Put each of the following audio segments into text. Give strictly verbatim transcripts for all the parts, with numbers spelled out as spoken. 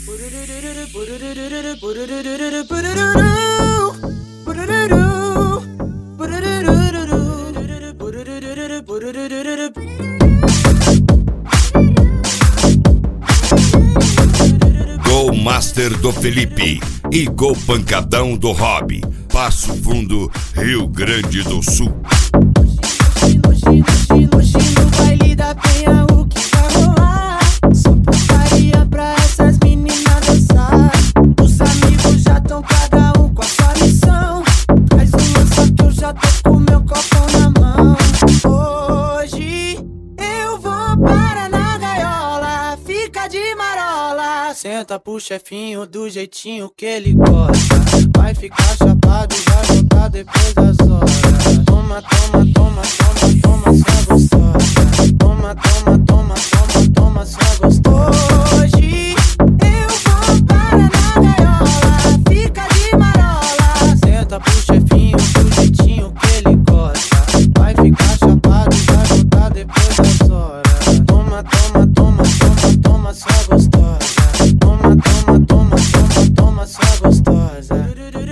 Gol Master do Felipe e Gol Pancadão do Rob. Passo Fundo, Rio Grande do Sul. Hoje, hoje, hoje, hoje no baile da Penha o que vai rolar? Só putaria pra essas meninas dançar. Os amigos já tão cada um com a sua missão. Faz uma só que eu já tô com meu copão na mão. Hoje eu vou para na gaiola, fica de marola. Senta pro chefinho do jeitinho que ele gosta. Vai ficar chapado e vai voltar depois das horas. Toma, toma, toma, toma, toma, só gostosa. Toma, toma, toma, toma, toma, só gostosa. Hoje eu vou para na gaiola, fica de marola. Senta pro chefinho do jeitinho que ele gosta. Vai ficar chapado e vai voltar depois das horas. Toma, toma, toma, toma, toma, só gostosa. Toma, toma, toma, toma, toma, só gostosa.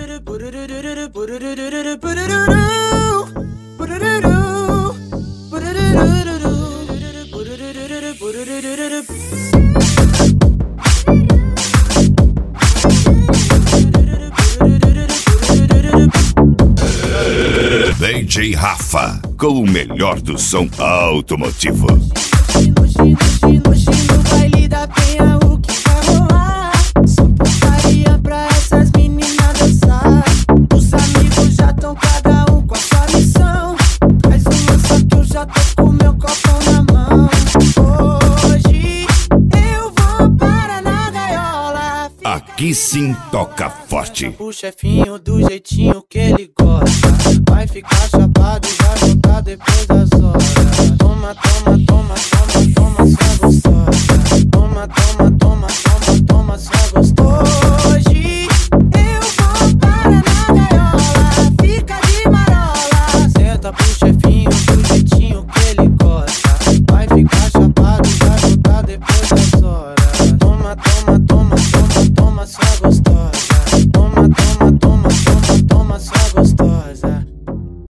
D J Rafa, com o melhor do som automotivo. Hoje, hoje, hoje, hoje no baile da Penha o que vai rolar? Só putaria pra essas meninas dançar. Os amigos já tão cada um com a sua missão. Faz uma só que eu já tô com meu copão na mão. Hoje eu vou para na gaiola. Aqui sim toca forte. O chefinho do jeitinho que ele gosta. Vai ficar chapado e vai voltar depois das horas. Toma, toma, toma, toma, toma, só